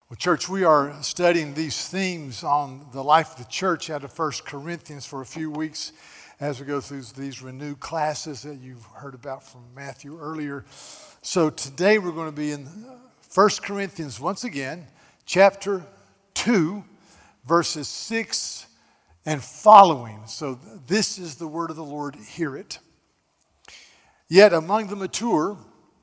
Well, church, we are studying these themes on the life of the church out of 1 Corinthians for a few weeks as we go through these renewed classes that you've heard about from Matthew earlier. So today we're going to be in 1 Corinthians once again, chapter 2, verses 6 and following. So this is the word of the Lord, hear it. Yet among the mature,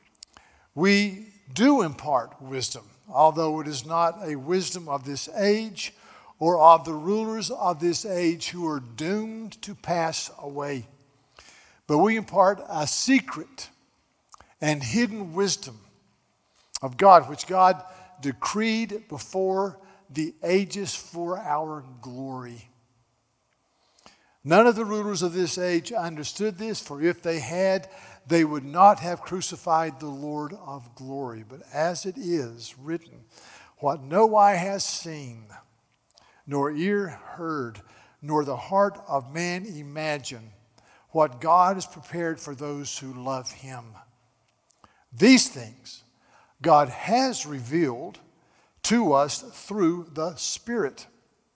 we do impart wisdom, although it is not a wisdom of this age or of the rulers of this age who are doomed to pass away. But we impart a secret and hidden wisdom of God, which God decreed before the ages for our glory. None of the rulers of this age understood this, for if they had, they would not have crucified the Lord of glory. But as it is written, what no eye has seen, nor ear heard, nor the heart of man imagined, what God has prepared for those who love him. These things God has revealed to us through the Spirit.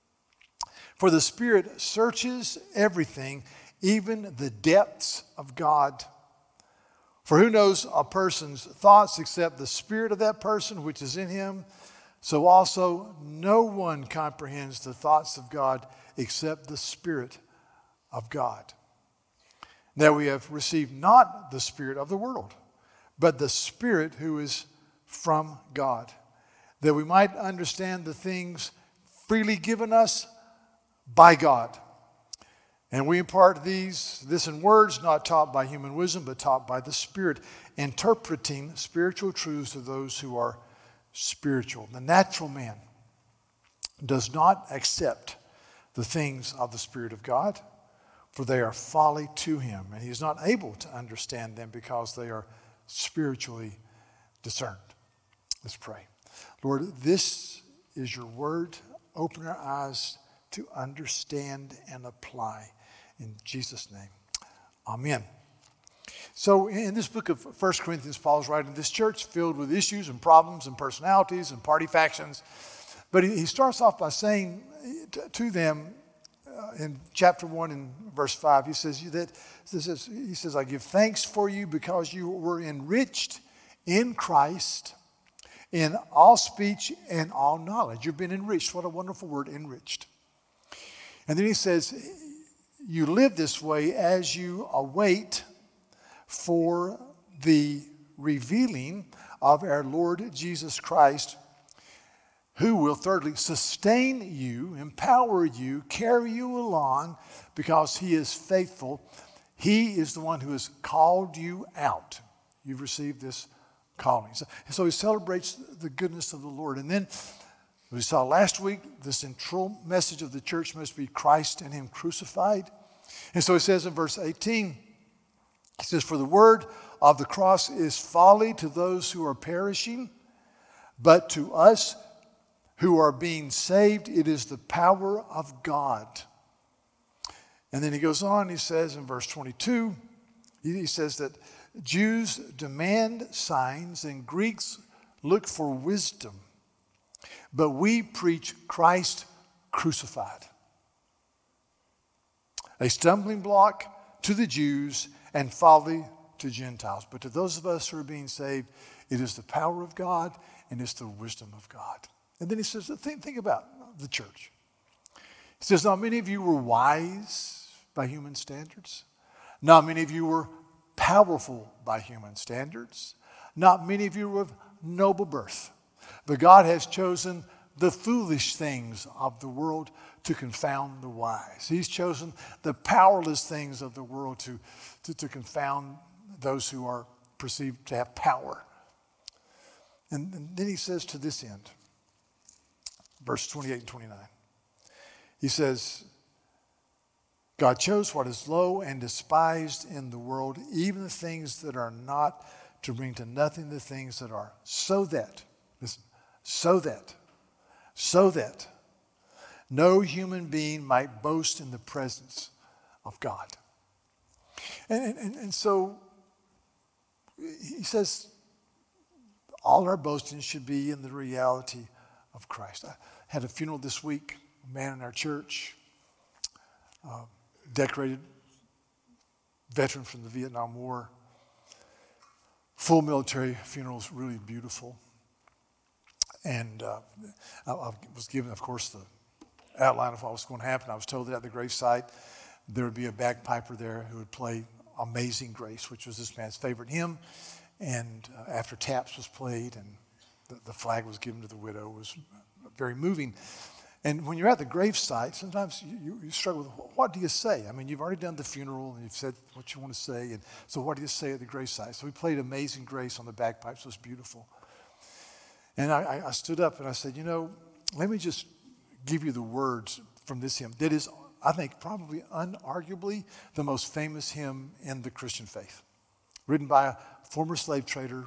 For the Spirit searches everything, even the depths of God. For who knows a person's thoughts except the spirit of that person which is in him? So also no one comprehends the thoughts of God except the Spirit of God. Now we have received not the spirit of the world, but the Spirit who is from God, that we might understand the things freely given us by God. And we impart this in words not taught by human wisdom, but taught by the Spirit, interpreting spiritual truths to those who are spiritual. The natural man does not accept the things of the Spirit of God, for they are folly to him, and he is not able to understand them because they are spiritually discerned. Let's pray. Lord, this is your word. Open our eyes to understand and apply. In Jesus' name, amen. So in this book of 1 Corinthians, Paul's writing this church filled with issues and problems and personalities and party factions. But he starts off by saying to them in chapter 1 and verse 5, he says, I give thanks for you because you were enriched in Christ in all speech and all knowledge. You've been enriched. What a wonderful word, enriched. And then he says, you live this way as you await for the revealing of our Lord Jesus Christ, who will thirdly sustain you, empower you, carry you along because he is faithful. He is the one who has called you out. You've received this calling. So he celebrates the goodness of the Lord. And then we saw last week the central message of the church must be Christ and him crucified. And so he says in verse 18, he says, for the word of the cross is folly to those who are perishing, but to us who are being saved, it is the power of God. And then he goes on, he says in verse 22, he says that Jews demand signs and Greeks look for wisdom. But we preach Christ crucified, a stumbling block to the Jews and folly to Gentiles. But to those of us who are being saved, it is the power of God and it's the wisdom of God. And then he says, think about the church. He says, not many of you were wise by human standards. Not many of you were powerful by human standards. Not many of you were of noble birth. But God has chosen the foolish things of the world to confound the wise. He's chosen the powerless things of the world to confound those who are perceived to have power. And then he says to this end, verse 28 and 29, he says, God chose what is low and despised in the world, even the things that are not, to bring to nothing the things that are, so that, listen, so that no human being might boast in the presence of God. And so he says all our boasting should be in the reality of Christ. I had a funeral this week, a man in our church, decorated veteran from the Vietnam War. Full military funeral is really beautiful. And I was given, of course, the outline of what was going to happen. I was told that at the gravesite there would be a bagpiper there who would play Amazing Grace, which was this man's favorite hymn. And after taps was played and the flag was given to the widow, it was very moving. And when you're at the gravesite, sometimes you struggle with, what do you say? I mean, you've already done the funeral and you've said what you want to say. And so what do you say at the gravesite? So we played Amazing Grace on the bagpipes. It was beautiful. And I stood up and I said, let me just give you the words from this hymn. That is, I think, probably unarguably the most famous hymn in the Christian faith. Written by a former slave trader,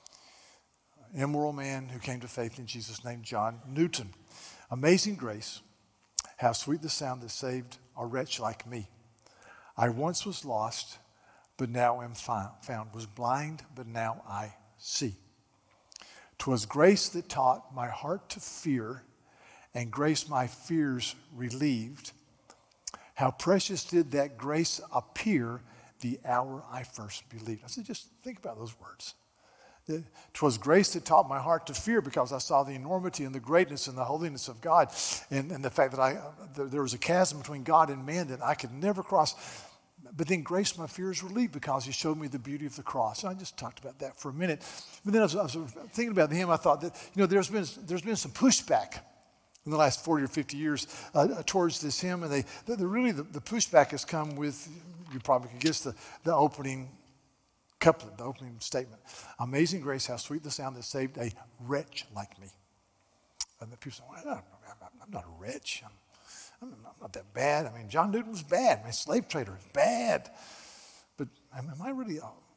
immoral man who came to faith in Jesus named John Newton. Amazing grace, how sweet the sound that saved a wretch like me. I once was lost, but now am found. Was blind, but now I see. 'Twas grace that taught my heart to fear, and grace my fears relieved. How precious did that grace appear the hour I first believed. I said, just think about those words. 'Twas grace that taught my heart to fear, because I saw the enormity and the greatness and the holiness of God, and the fact that there was a chasm between God and man that I could never cross. But then grace my fears relieved, because he showed me the beauty of the cross. And I just talked about that for a minute. But then I was thinking about the hymn. I thought that there's been some pushback in the last 40 or 50 years towards this hymn, and the pushback has come with, you probably could guess, the opening couplet, the opening statement. Amazing grace, how sweet the sound that saved a wretch like me. And the people say, well, I'm not a wretch. I'm not that bad. I mean, John Newton was bad. I mean, slave trader is bad. But am I really?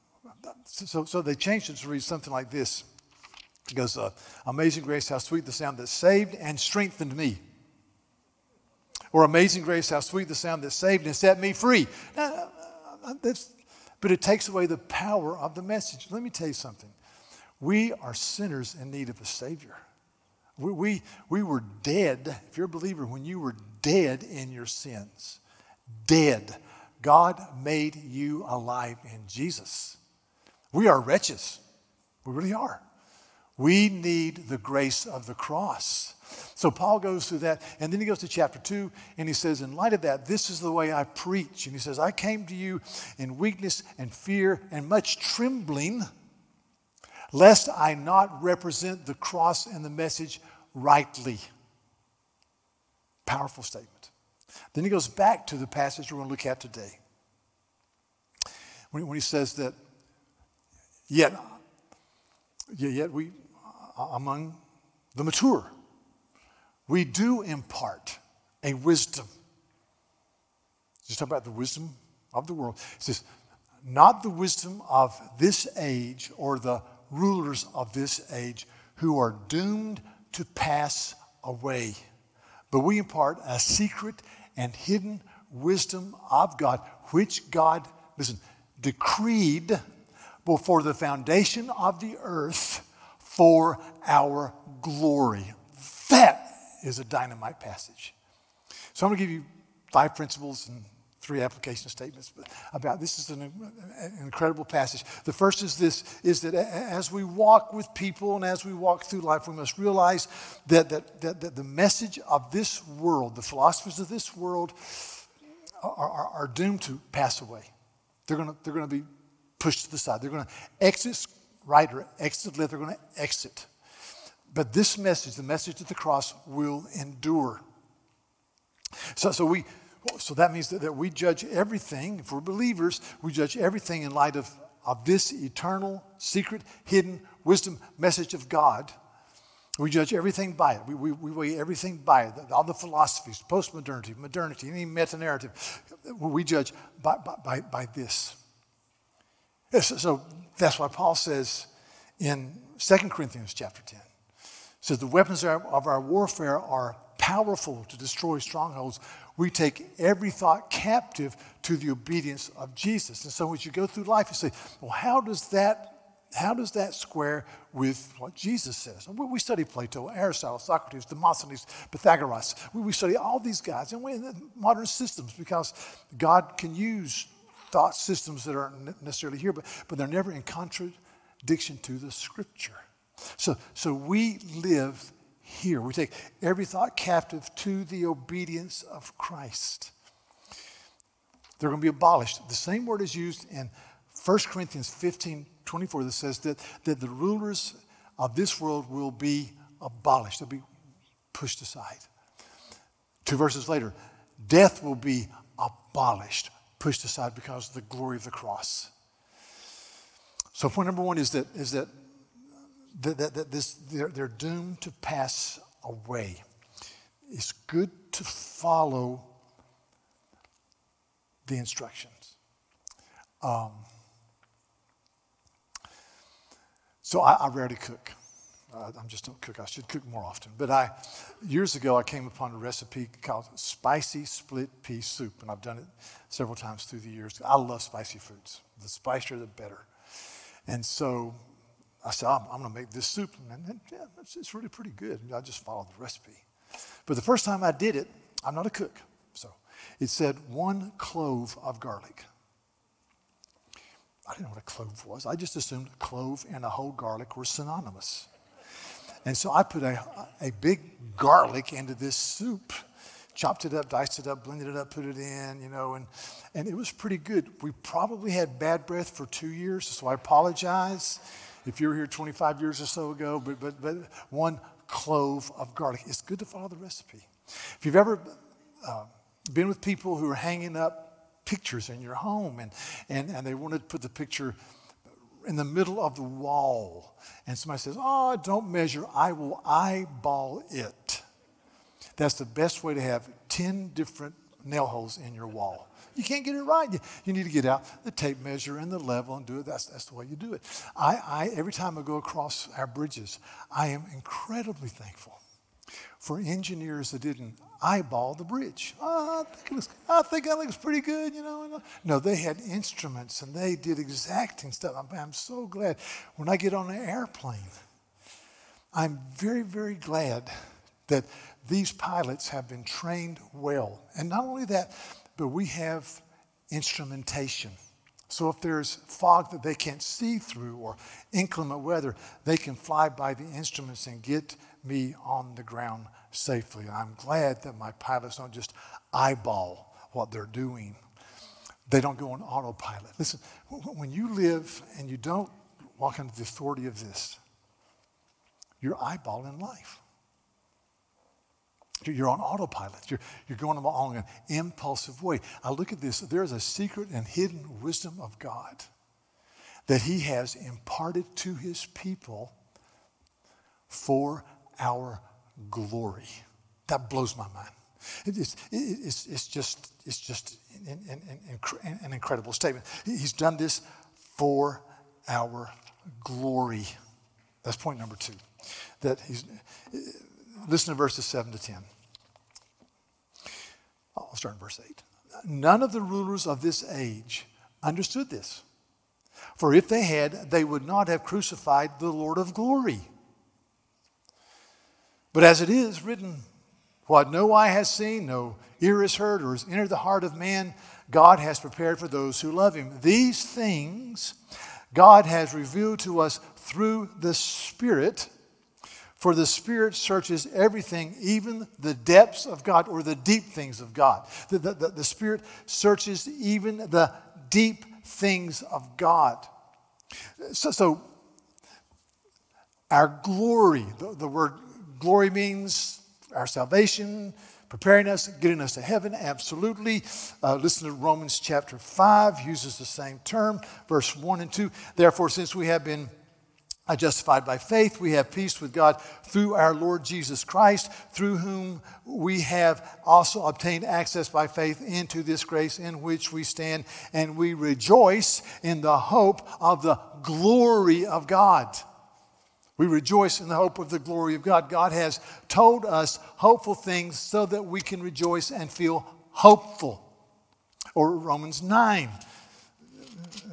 So they changed it to read something like this. It goes, amazing grace, how sweet the sound that saved and strengthened me. Or amazing grace, how sweet the sound that saved and set me free. Now, but it takes away the power of the message. Let me tell you something. We are sinners in need of a Savior. We were dead. If you're a believer, when you were dead in your sins, dead, God made you alive in Jesus. We are wretches. We really are. We need the grace of the cross. So Paul goes through that, and then he goes to chapter 2, and he says, in light of that, this is the way I preach. And he says, I came to you in weakness and fear and much trembling, lest I not represent the cross and the message rightly. Powerful statement. Then he goes back to the passage we're going to look at today. When he says that, yet we, among the mature, we do impart a wisdom. Just talk about the wisdom of the world. It says, not the wisdom of this age or the rulers of this age who are doomed to pass away. But we impart a secret and hidden wisdom of God, which God, listen, decreed before the foundation of the earth for our glory. That is a dynamite passage. So I'm going to give you 5 principles and 3 application statements about this. Is an incredible passage. The first is this, is that as we walk with people and as we walk through life, we must realize that the message of this world, the philosophies of this world are doomed to pass away. They're going to be pushed to the side. They're going to exit right or exit left. They're going to exit. But this message, the message of the cross, will endure. So that means that we judge everything. If we're believers, we judge everything in light of this eternal, secret, hidden wisdom message of God. We judge everything by it. We weigh everything by it. All the philosophies, postmodernity, modernity, any meta-narrative, we judge by this. So that's why Paul says in 2 Corinthians chapter 10, says the weapons of our warfare are powerful to destroy strongholds. We take every thought captive to the obedience of Jesus. And so as you go through life, you say, well, how does that how does that square with what Jesus says? We study Plato, Aristotle, Socrates, Demosthenes, Pythagoras. We study all these guys and modern systems because God can use thought systems that aren't necessarily here, but they're never in contradiction to the Scripture. So we live here. We take every thought captive to the obedience of Christ. They're going to be abolished. The same word is used in 1 Corinthians 15:24 that says that the rulers of this world will be abolished. They'll be pushed aside. 2 verses later, death will be abolished, pushed aside because of the glory of the cross. So point number one is that they're doomed to pass away. It's good to follow the instructions. So I rarely cook. I just don't cook. I should cook more often. But years ago, I came upon a recipe called spicy split pea soup, and I've done it several times through the years. I love spicy foods. The spicier, the better. And so I said, I'm going to make this soup, and it's really pretty good. I just followed the recipe. But the first time I did it, I'm not a cook, so it said 1 clove of garlic. I didn't know what a clove was. I just assumed a clove and a whole garlic were synonymous. And so I put a big garlic into this soup, chopped it up, diced it up, blended it up, put it in, and it was pretty good. We probably had bad breath for 2 years, so I apologize if you were here 25 years or so ago, but 1 clove of garlic. It's good to follow the recipe. If you've ever been with people who are hanging up pictures in your home and they want to put the picture in the middle of the wall, and somebody says, don't measure, I will eyeball it. That's the best way to have 10 different nail holes in your wall. You can't get it right. You need to get out the tape measure and the level and do it. That's the way you do it. Every time I go across our bridges, I am incredibly thankful for engineers that didn't eyeball the bridge. I think it looks pretty good, No, they had instruments and they did exacting stuff. I'm so glad when I get on an airplane, I'm very, very glad that these pilots have been trained well. And not only that, but we have instrumentation. So if there's fog that they can't see through or inclement weather, they can fly by the instruments and get me on the ground safely. I'm glad that my pilots don't just eyeball what they're doing. They don't go on autopilot. Listen, when you live and you don't walk under the authority of this, you're eyeballing life. You're on autopilot. You're going along an impulsive way. I look at this. There is a secret and hidden wisdom of God that He has imparted to His people for our glory. That blows my mind. It's just an incredible statement. He's done this for our glory. That's point number 2. Listen to verses 7 to 10. I'll start in verse 8. None of the rulers of this age understood this. For if they had, they would not have crucified the Lord of glory. But as it is written, what no eye has seen, no ear has heard, or has entered the heart of man, God has prepared for those who love Him. These things God has revealed to us through the Spirit. For the Spirit searches everything, even the depths of God, or the deep things of God. The Spirit searches even the deep things of God. So our glory, the word glory means our salvation, preparing us, getting us to heaven, absolutely. Listen to Romans chapter 5, uses the same term, verse 1 and 2. Therefore, since we have been justified by faith, we have peace with God through our Lord Jesus Christ, through whom we have also obtained access by faith into this grace in which we stand, and we rejoice in the hope of the glory of God. We rejoice in the hope of the glory of God. God has told us hopeful things so that we can rejoice and feel hopeful. Or Romans 9, the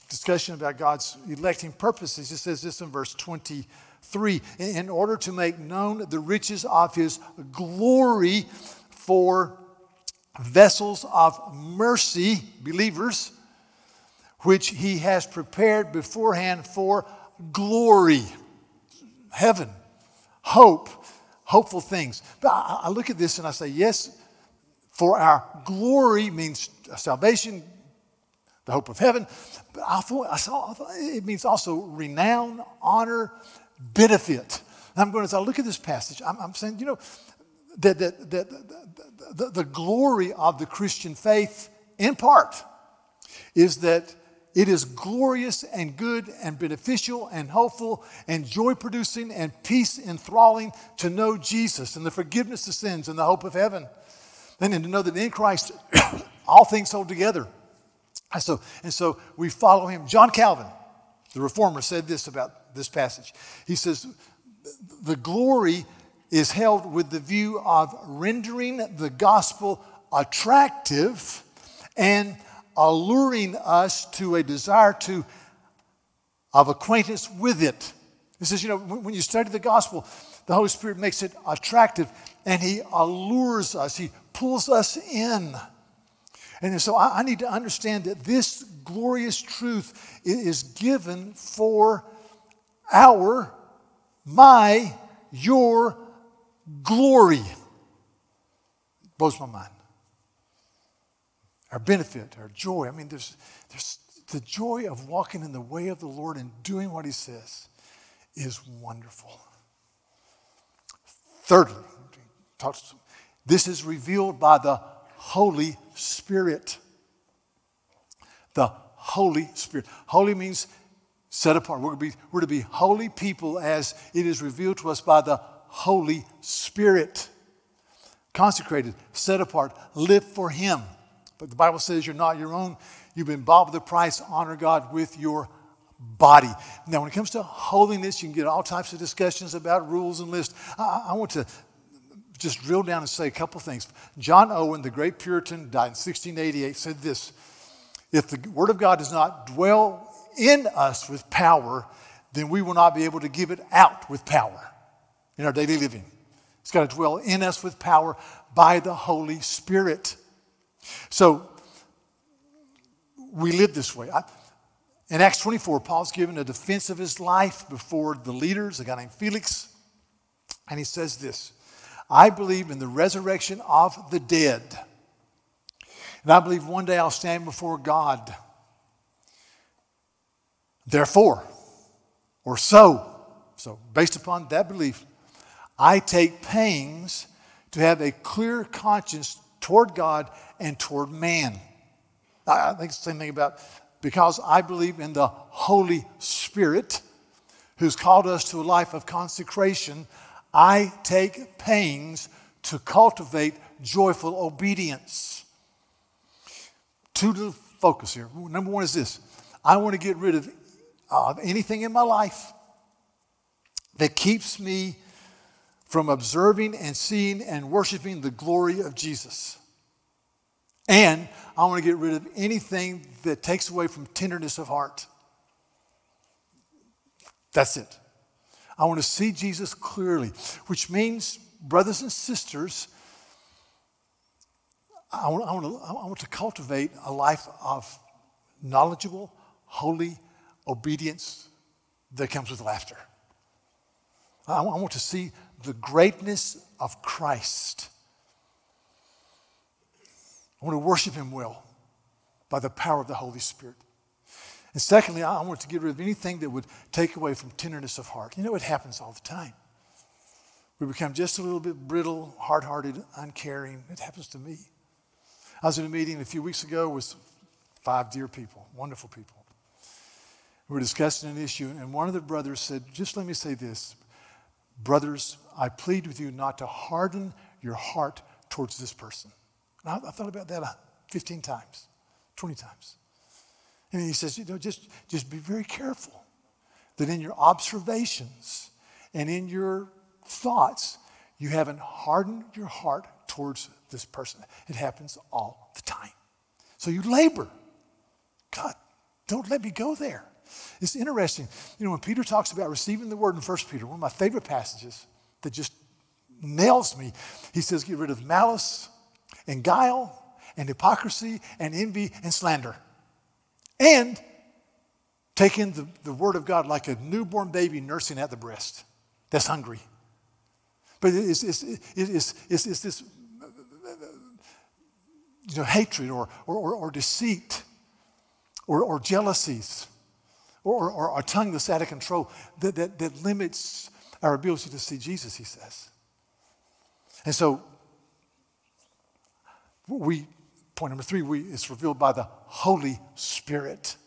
discussion about God's electing purposes. It says this in verse 23, in order to make known the riches of his glory for vessels of mercy, believers, which he has prepared beforehand for glory, heaven, hope, hopeful things. But I look at this and I say, yes, for our glory means salvation, the hope of heaven. But I thought it means also renown, honor, benefit. And as I look at this passage, I'm saying, that the glory of the Christian faith, in part, is that it is glorious and good and beneficial and hopeful and joy-producing and peace-enthralling to know Jesus and the forgiveness of sins and the hope of heaven. And to know that in Christ, all things hold together. And so we follow him. John Calvin, the reformer, said this about this passage. He says, the glory is held with the view of rendering the gospel attractive and alluring us to a desire of acquaintance with it. He says, when you study the gospel, the Holy Spirit makes it attractive and he allures us, he pulls us in. And so I need to understand that this glorious truth is given for your glory. It blows my mind. Our benefit, our joy. I mean, there's the joy of walking in the way of the Lord and doing what he says is wonderful. Thirdly, this is revealed by the Holy Spirit. The Holy Spirit. Holy means set apart. We're to be holy people as it is revealed to us by the Holy Spirit. Consecrated, set apart, live for him. But the Bible says you're not your own. You've been bought with a price. Honor God with your body. Now, when it comes to holiness, you can get all types of discussions about rules and lists. I want to just drill down and say a couple things. John Owen, the great Puritan, died in 1688, said this: if the Word of God does not dwell in us with power, then we will not be able to give it out with power in our daily living. It's got to dwell in us with power by the Holy Spirit. So we live this way. In Acts 24, Paul's given a defense of his life before the leaders, a guy named Felix. And he says this: I believe in the resurrection of the dead. And I believe one day I'll stand before God. Therefore, or so based upon that belief, I take pains to have a clear conscience toward God and toward man. I think it's the same thing about, because I believe in the Holy Spirit who's called us to a life of consecration, I take pains to cultivate joyful obedience. Two to focus here. Number one is this: I want to get rid of anything in my life that keeps me from observing and seeing and worshiping the glory of Jesus. And I want to get rid of anything that takes away from tenderness of heart. That's it. I want to see Jesus clearly, which means, brothers and sisters, I want to cultivate a life of knowledgeable, holy obedience that comes with laughter. I want to see the greatness of Christ. I want to worship him well by the power of the Holy Spirit. And secondly, I want to get rid of anything that would take away from tenderness of heart. It happens all the time. We become just a little bit brittle, hard-hearted, uncaring. It happens to me. I was in a meeting a few weeks ago with 5 dear people, wonderful people. We were discussing an issue, and one of the brothers said, just let me say this: brothers, I plead with you not to harden your heart towards this person. And I thought about that 15 times, 20 times. And he says, just be very careful that in your observations and in your thoughts, you haven't hardened your heart towards this person. It happens all the time. So you labor. God, Don't let me go there. It's interesting. When Peter talks about receiving the word in 1 Peter, one of my favorite passages that just nails me, he says, get rid of malice and guile and hypocrisy and envy and slander. And take in the word of God like a newborn baby nursing at the breast that's hungry. But it's this hatred or deceit or jealousies or a tongue that's out of control that limits our ability to see Jesus, he says. And so point number 3, it's revealed by the Holy Spirit.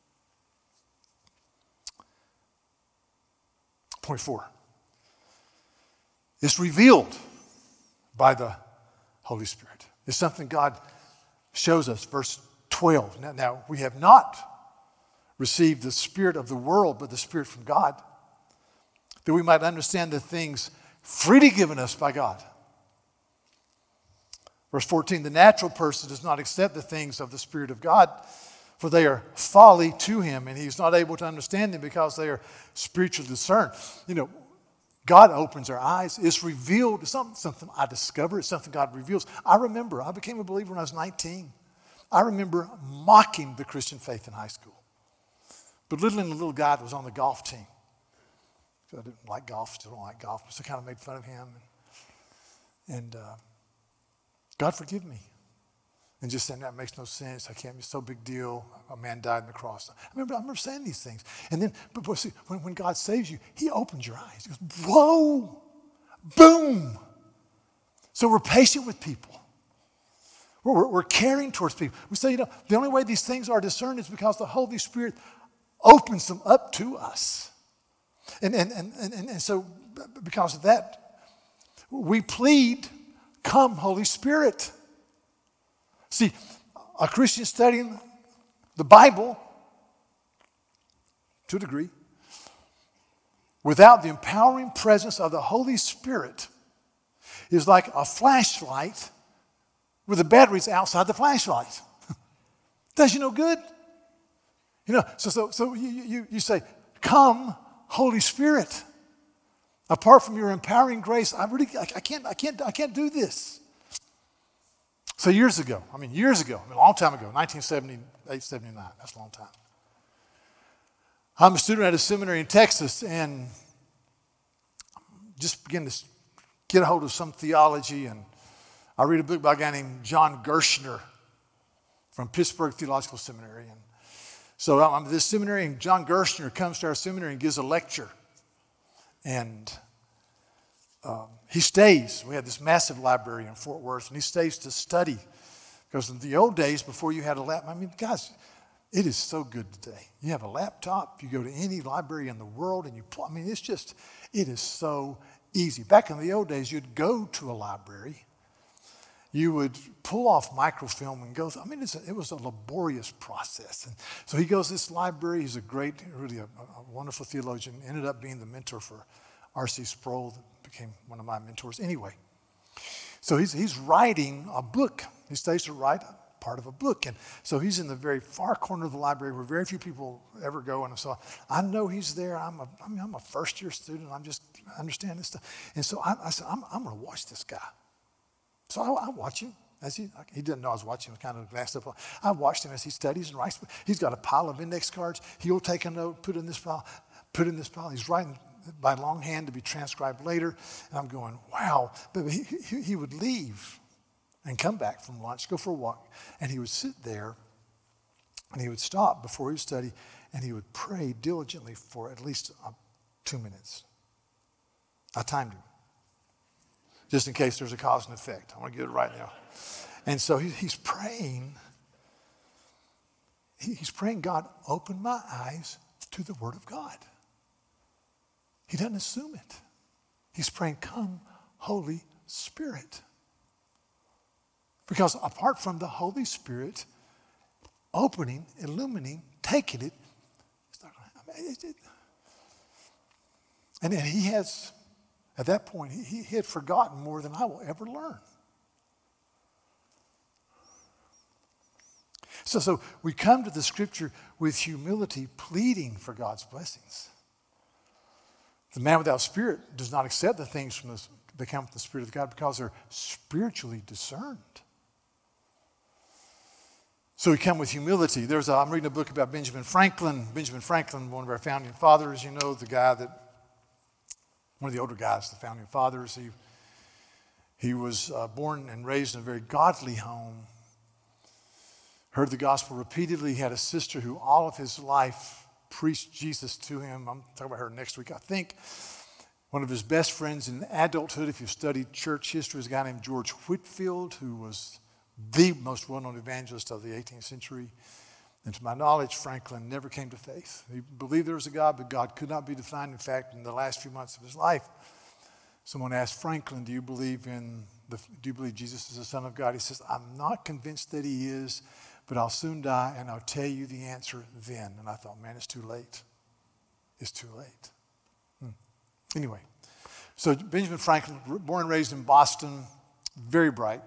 Point 4, it's revealed by the Holy Spirit. It's something God shows us. Verse 12. Now we have not received the spirit of the world, but the Spirit from God, that we might understand the things freely given us by God. Verse 14, the natural person does not accept the things of the Spirit of God, for they are folly to him, and he's not able to understand them because they are spiritually discerned. God opens our eyes. It's revealed. It's not something I discover. It's something God reveals. I became a believer when I was 19. I remember mocking the Christian faith in high school, belittling the little guy that was on the golf team. I didn't like golf, still don't like golf, so I kind of made fun of him. And God forgive me. And just saying that makes no sense. I can't. It's so big deal. A man died on the cross. I remember saying these things. And then, but see, when God saves you, he opens your eyes. He goes, whoa, boom. So we're patient with people. We're caring towards people. We say, the only way these things are discerned is because the Holy Spirit opens them up to us. And so because of that, we plead, come, Holy Spirit. See, a Christian studying the Bible, to a degree, without the empowering presence of the Holy Spirit is like a flashlight with the batteries outside the flashlight. Does you no good? So you say, come, Holy Spirit. Apart from your empowering grace, I can't do this. So years ago, a long time ago, 1978, 79, that's a long time. I'm a student at a seminary in Texas and just began to get a hold of some theology, and I read a book by a guy named John Gershner from Pittsburgh Theological Seminary. And so I'm at this seminary, and John Gershner comes to our seminary and gives a lecture. And he stays. We have this massive library in Fort Worth, and he stays to study. Because in the old days, before you had a laptop, guys, it is so good today. You have a laptop, you go to any library in the world, and it is so easy. Back in the old days, you'd go to a library, you would pull off microfilm and go through. It was a laborious process. And so he goes to this library. He's a wonderful theologian, ended up being the mentor for R.C. Sproul, that became one of my mentors anyway. So he's writing a book. He stays to write part of a book. And so he's in the very far corner of the library where very few people ever go. And so I know he's there. I'm a first-year student. I understand this stuff. And so I said, I'm going to watch this guy. So I watch him. He didn't know I was watching him, kind of glassed up. I watched him as he studies and writes. He's got a pile of index cards. He'll take a note, put in this pile. He's writing by longhand to be transcribed later. And I'm going, wow. But he would leave and come back from lunch, go for a walk, and he would sit there, and he would stop before he would study, and he would pray diligently for at least 2 minutes. I timed him, just in case there's a cause and effect. I want to get it right now. And so he's praying. He's praying, God, open my eyes to the Word of God. He doesn't assume it. He's praying, come, Holy Spirit. Because apart from the Holy Spirit opening, illuminating, taking it, it's not going to happen. And he has, at that point, he had forgotten more than I will ever learn. So we come to the Scripture with humility, pleading for God's blessings. The man without spirit does not accept the things that come from the Spirit of God because they're spiritually discerned. So we come with humility. I'm reading a book about Benjamin Franklin. Benjamin Franklin, one of our founding fathers, one of the older guys, the founding fathers. He was born and raised in a very godly home. Heard the gospel repeatedly. He had a sister who all of his life preached Jesus to him. I'm talking about her next week, I think. One of his best friends in adulthood, if you've studied church history, is a guy named George Whitefield, who was the most well-known evangelist of the 18th century. And to my knowledge, Franklin never came to faith. He believed there was a God, but God could not be defined. In fact, in the last few months of his life, someone asked Franklin, do you believe Jesus is the Son of God? He says, I'm not convinced that he is, but I'll soon die, and I'll tell you the answer then. And I thought, man, it's too late. It's too late. Anyway, so Benjamin Franklin, born and raised in Boston, very bright.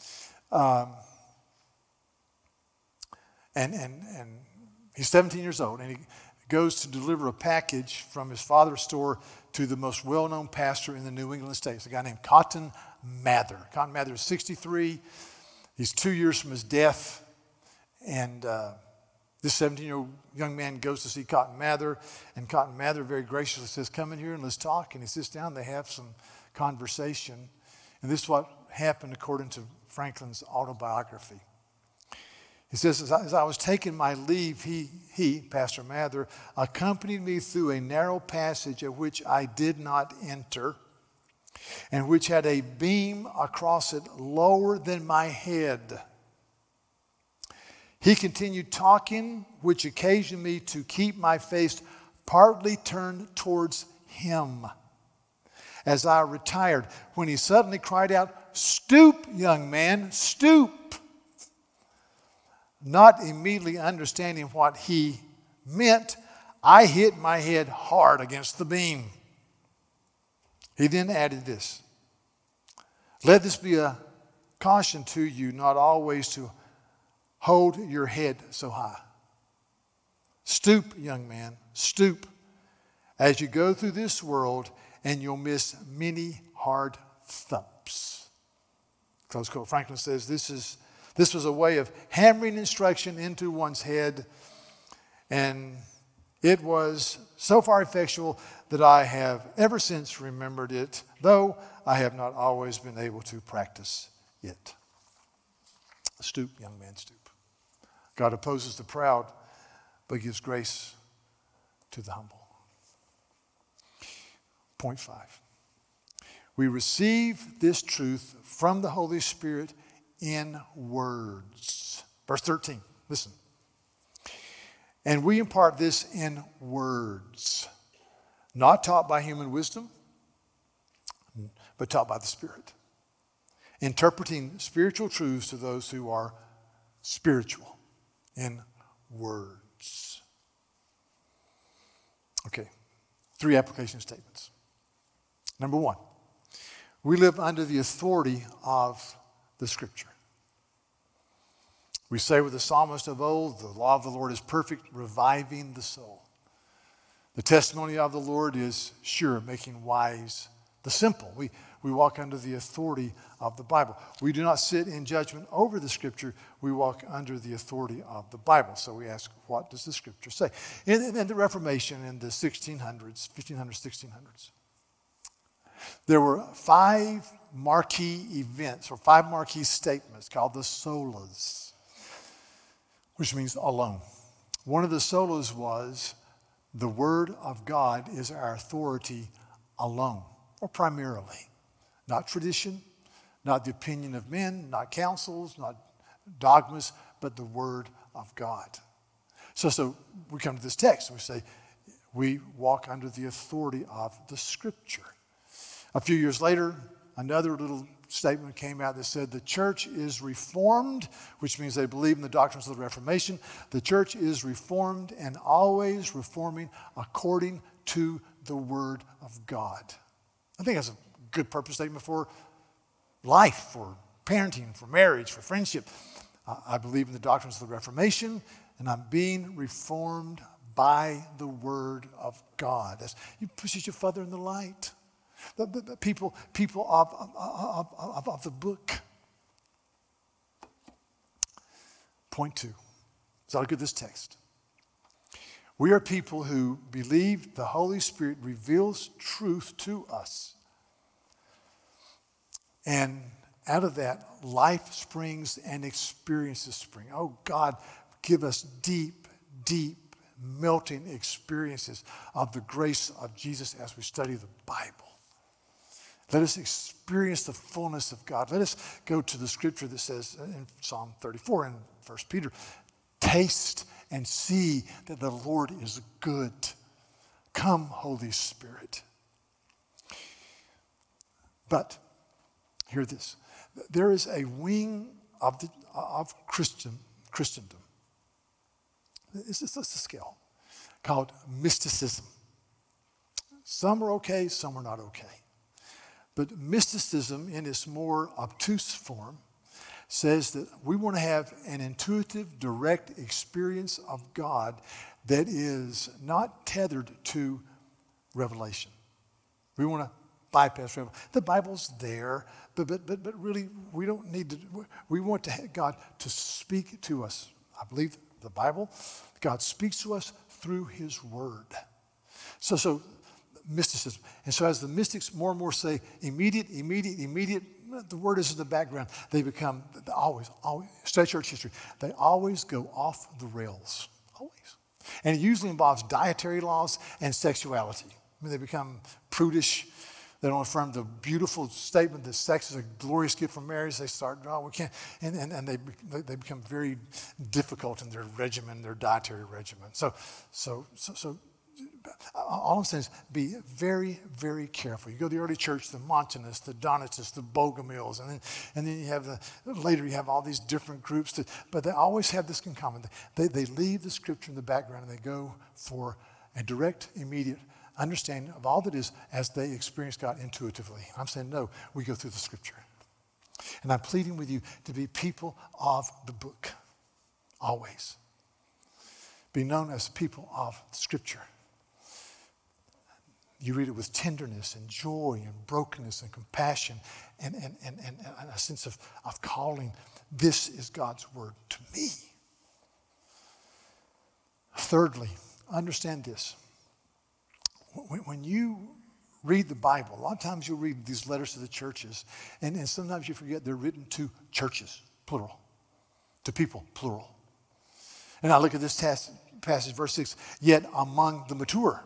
And he's 17 years old, and he goes to deliver a package from his father's store to the most well-known pastor in the New England states, a guy named Cotton Mather. Cotton Mather is 63. He's 2 years from his death. And this 17-year-old young man goes to see Cotton Mather, and Cotton Mather very graciously says, come in here and let's talk. And he sits down, they have some conversation. And this is what happened according to Franklin's autobiography. He says, as I was taking my leave, he, Pastor Mather, accompanied me through a narrow passage at which I did not enter, and which had a beam across it lower than my head. He continued talking, which occasioned me to keep my face partly turned towards him as I retired, when he suddenly cried out, stoop, young man, stoop. Not immediately understanding what he meant, I hit my head hard against the beam. He then added this, let this be a caution to you not always to hold your head so high. Stoop, young man, stoop as you go through this world, and you'll miss many hard thumps. Close quote. Franklin says this was a way of hammering instruction into one's head, and it was so far effectual that I have ever since remembered it, though I have not always been able to practice it. Stoop, young man, stoop. God opposes the proud, but gives grace to the humble. Point 5. We receive this truth from the Holy Spirit in words. Verse 13, listen. And we impart this in words, not taught by human wisdom, but taught by the Spirit, interpreting spiritual truths to those who are spiritual in words. Okay, 3 application statements. Number 1, we live under the authority of the Scripture. We say with the psalmist of old, the law of the Lord is perfect, reviving the soul. The testimony of the Lord is sure, making wise the simple. We walk under the authority of the Bible. We do not sit in judgment over the Scripture. We walk under the authority of the Bible. So we ask, what does the Scripture say? In the Reformation in the 1500s, 1600s, there were 5 marquee events or 5 marquee statements called the solas, which means alone. One of the solas was, the Word of God is our authority alone, or primarily. Not tradition, not the opinion of men, not councils, not dogmas, but the Word of God. So we come to this text and we say, we walk under the authority of the Scripture. A few years later, another little statement came out that said the church is reformed, which means they believe in the doctrines of the Reformation. The church is reformed and always reforming according to the Word of God. I think that's a good purpose statement for life, for parenting, for marriage, for friendship. I believe in the doctrines of the Reformation, and I'm being reformed by the Word of God. As you push your further in the light. The people of the book. Point 2. So look at this text. We are people who believe the Holy Spirit reveals truth to us. And out of that, life springs and experiences spring. Oh, God, give us deep, deep, melting experiences of the grace of Jesus as we study the Bible. Let us experience the fullness of God. Let us go to the scripture that says in Psalm 34 and 1 Peter, taste and see that the Lord is good. Come, Holy Spirit. But, hear this. There is a wing of Christendom. It's a scale called mysticism. Some are okay, some are not okay. But mysticism, in its more obtuse form, says that we want to have an intuitive, direct experience of God that is not tethered to revelation. We want to bypass revelation. The Bible's there, but really we don't need to. We want God to speak to us. I believe the Bible, God speaks to us through His Word. So mysticism. And so as the mystics more and more say immediate, the word is in the background. They become, always, study church history, they always go off the rails, always. And it usually involves dietary laws and sexuality. I mean, they become prudish. They don't affirm the beautiful statement that sex is a glorious gift from marriage. They start, we can't, and they become very difficult in their regimen, their dietary regimen. So all I'm saying is be very, very careful. You go to the early church, the Montanists, the Donatists, the Bogomils, and then you have later you have all these different groups, but they always have this in common. They leave the scripture in the background and they go for a direct, immediate understanding of all that is as they experience God intuitively. I'm saying no, we go through the scripture. And I'm pleading with you to be people of the book, always. Be known as people of scripture. You read it with tenderness and joy and brokenness and compassion and a sense of calling. This is God's word to me. Thirdly, understand this. When you read the Bible, a lot of times you'll read these letters to the churches, and sometimes you forget they're written to churches, plural, to people, plural. And I look at this passage, verse 6, yet among the mature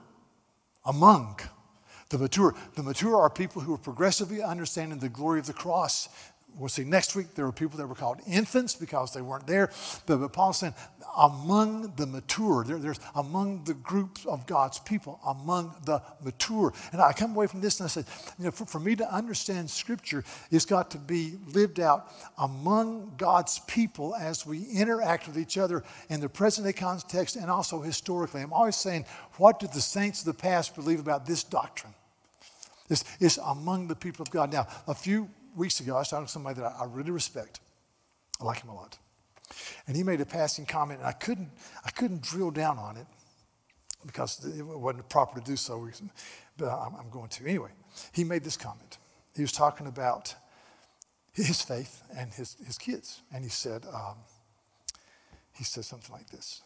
are people who are progressively understanding the glory of the cross. We'll see next week there were people that were called infants because they weren't there. But Paul's saying among the mature, there's among the groups of God's people, among the mature. And I come away from this and I said, for me to understand Scripture, it's got to be lived out among God's people as we interact with each other in the present-day context and also historically. I'm always saying, what did the saints of the past believe about this doctrine? It's among the people of God. Now, a few weeks ago, I was talking to somebody that I really respect. I like him a lot. And he made a passing comment, and I couldn't drill down on it because it wasn't proper to do so, but I'm going to. Anyway, he made this comment. He was talking about his faith and his kids. And he said something like this.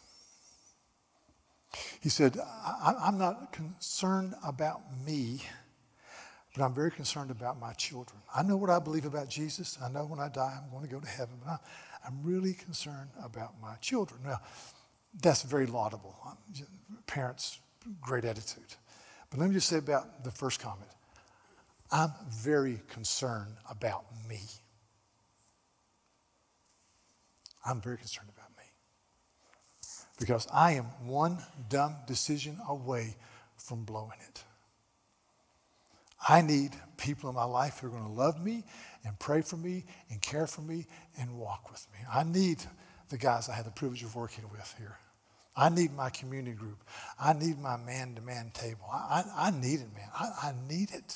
He said, I'm not concerned about me, but I'm very concerned about my children. I know what I believe about Jesus. I know when I die, I'm going to go to heaven. But I'm really concerned about my children. Now, that's very laudable. Parents, great attitude. But let me just say about the first comment. I'm very concerned about me. I'm very concerned about me. Because I am one dumb decision away from blowing it. I need people in my life who are going to love me and pray for me and care for me and walk with me. I need the guys I have the privilege of working with here. I need my community group. I need my man-to-man table. I need it, man. I need it.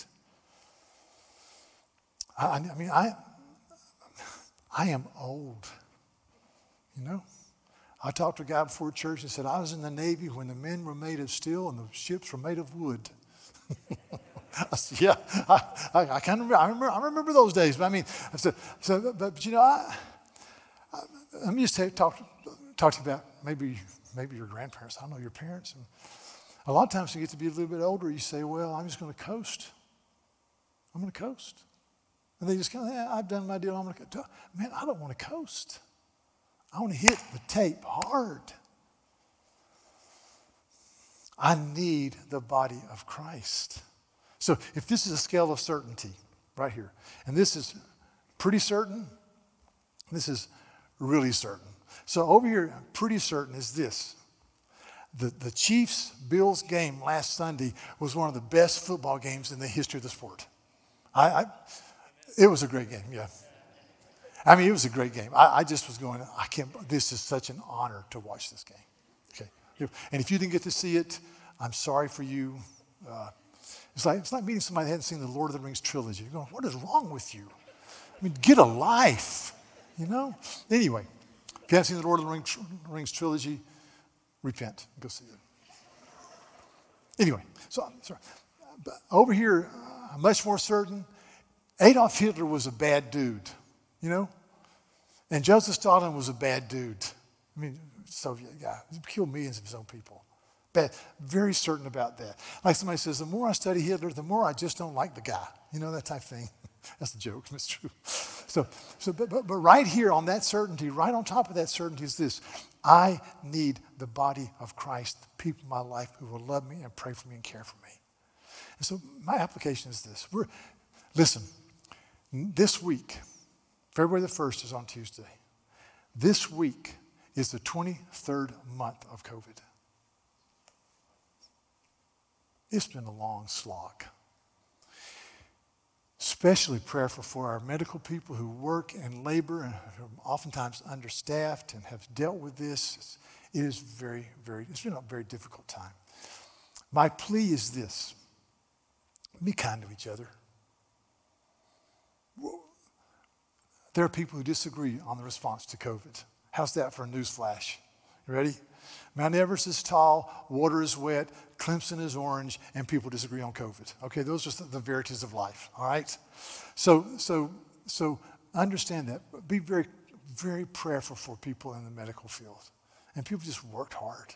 I am old. You know? I talked to a guy before church and said, I was in the Navy when the men were made of steel and the ships were made of wood. I said, yeah, I kind of I remember those days. But I mean, but you know, let me just talk to you about maybe your grandparents. I don't know your parents. And a lot of times you get to be a little bit older, you say, well, I'm just going to coast. I'm going to coast. And they just kind of, I've done my deal. I'm going to go. Man, I don't want to coast. I want to hit the tape hard. I need the body of Christ. So if this is a scale of certainty right here, and this is pretty certain, this is really certain. So over here, pretty certain is this. The Chiefs-Bills game last Sunday was one of the best football games in the history of the sport. It was a great game, yeah. I mean, it was a great game. I just was going, this is such an honor to watch this game. Okay. And if you didn't get to see it, I'm sorry for you. It's like meeting somebody that hadn't seen the Lord of the Rings trilogy. You're going, what is wrong with you? I mean, get a life, you know? Anyway, if you haven't seen the Lord of the Rings trilogy, repent. Go see it. Anyway, so I'm sorry. But over here, I'm much more certain, Adolf Hitler was a bad dude, you know? And Joseph Stalin was a bad dude. I mean, Soviet guy. He killed millions of his own people. Bad. Very certain about that. Like somebody says, the more I study Hitler, the more I just don't like the guy. You know, that type of thing. That's a joke, but it's true. But right here on that certainty, right on top of that certainty is this. I need the body of Christ, the people in my life who will love me and pray for me and care for me. And so my application is this. Listen, this week, February the 1st is on Tuesday. This week is the 23rd month of COVID. It's been a long slog. Especially prayerful for our medical people who work and labor and are oftentimes understaffed and have dealt with this. It is it's been a very difficult time. My plea is this. Be kind to each other. There are people who disagree on the response to COVID. How's that for a news flash? You ready? Mount Everest is tall, water is wet, Clemson is orange, and people disagree on COVID. Okay, those are the verities of life, all right? So understand that. Be very, very prayerful for people in the medical field. And people just worked hard.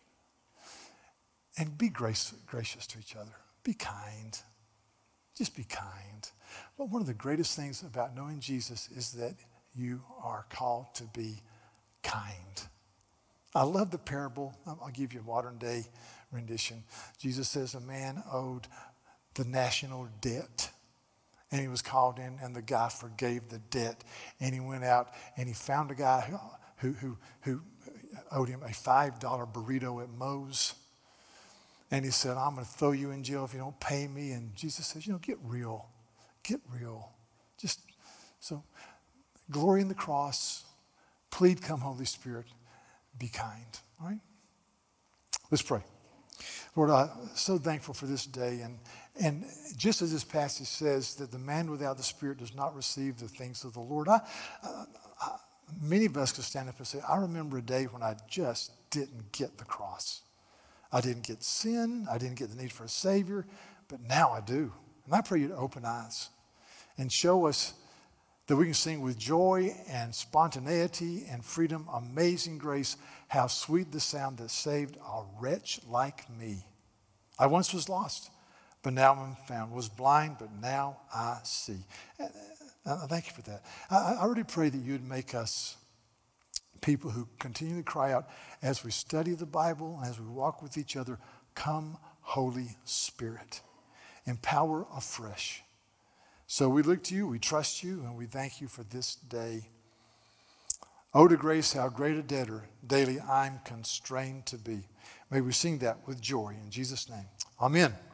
And be gracious to each other. Be kind. Just be kind. But one of the greatest things about knowing Jesus is that you are called to be kind. I love the parable. I'll give you a modern day rendition. Jesus says a man owed the national debt. And he was called in and the guy forgave the debt. And he went out and he found a guy who owed him a $5 burrito at Moe's. And he said, I'm going to throw you in jail if you don't pay me. And Jesus says, get real. Get real. So glory in the cross. Plead, come Holy Spirit. Be kind. All right? Let's pray. Lord, I'm so thankful for this day. And just as this passage says that the man without the Spirit does not receive the things of the Lord, many of us could stand up and say, I remember a day when I just didn't get the cross. I didn't get sin. I didn't get the need for a Savior. But now I do. And I pray you to open eyes and show us that we can sing with joy and spontaneity and freedom, amazing grace, how sweet the sound that saved a wretch like me. I once was lost, but now I'm found, was blind, but now I see. Thank you for that. I really pray that you'd make us people who continually cry out as we study the Bible, as we walk with each other, come Holy Spirit, empower afresh. So we look to you, we trust you, and we thank you for this day. Oh, to grace, how great a debtor daily I'm constrained to be. May we sing that with joy in Jesus' name. Amen.